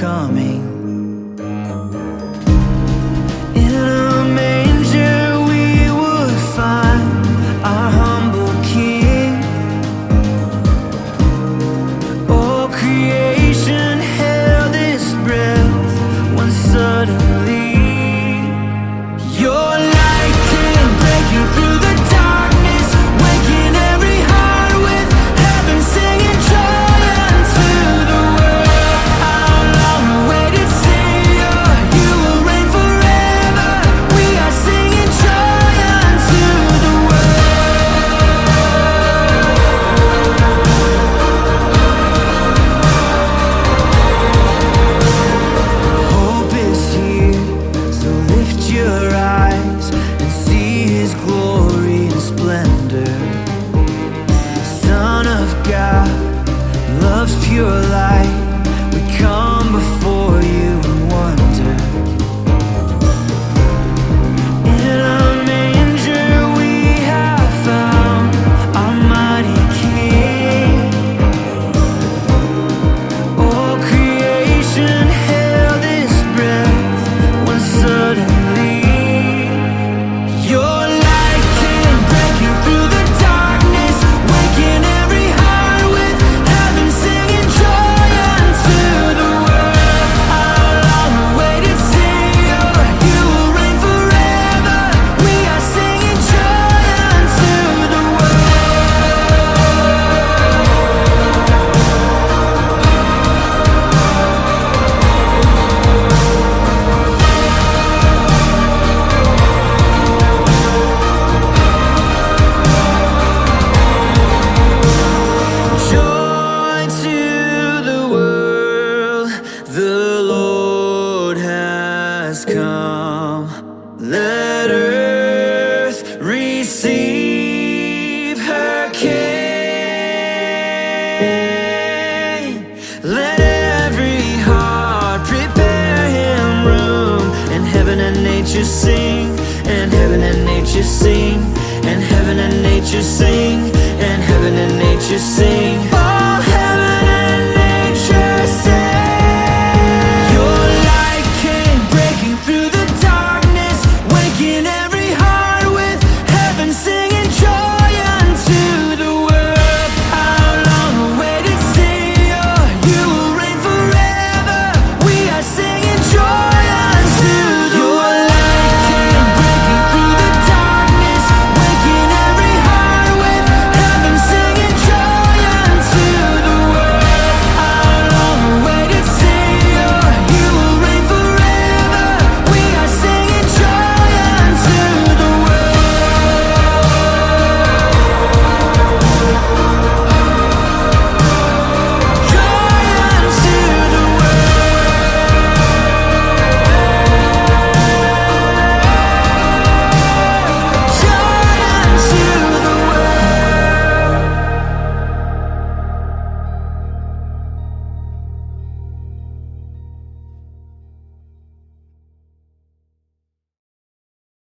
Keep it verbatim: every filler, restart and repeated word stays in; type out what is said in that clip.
coming. In a manger we would find our humble King. All creation held its breath when suddenly your light came breaking through the darkness, waking every heart with heaven singing joy unto the world. Our long-awaited Savior, you will reign forever. We are singing joy unto the world. Hope is here, so lift your eyes and see His glory and splendor. Son of God, love's pure light, we come before you in wonder. In a manger we have found our mighty King. All creation held its breath when suddenly your light came breaking through the darkness, waking every heart with heaven singing joy unto the world. Our long-awaited Savior, you will reign forever. We are singing joy unto the Joy to the world, the Lord has come. Let earth receive her King. Let every heart prepare Him room, and heaven and nature sing, and heaven and nature sing, and heaven and nature sing, and heaven and nature sing. Oh,